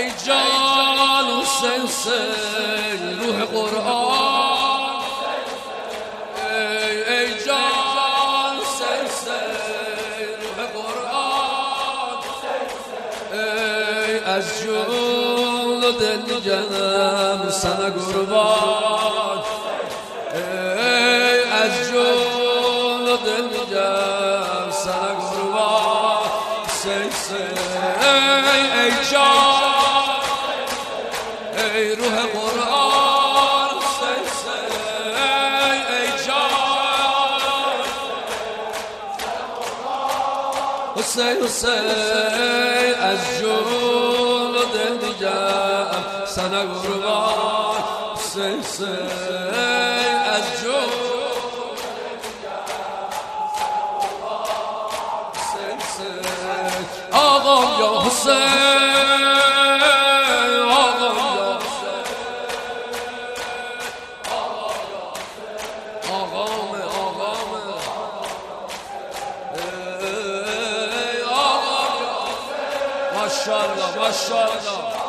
ای جان حسین حسین روح قرآن ای جان حسین حسین روح قرآن ای از جون و دل جنم سنه قربان ای از جون و دل جنم سنه قربان ای جان ای روح قرآن ای جان حسین حسین از جون و دل جم سنه قربان حسین حسین از جون آقا یا حسین آقا یا حسین آقام ماشاءالله ماشاءالله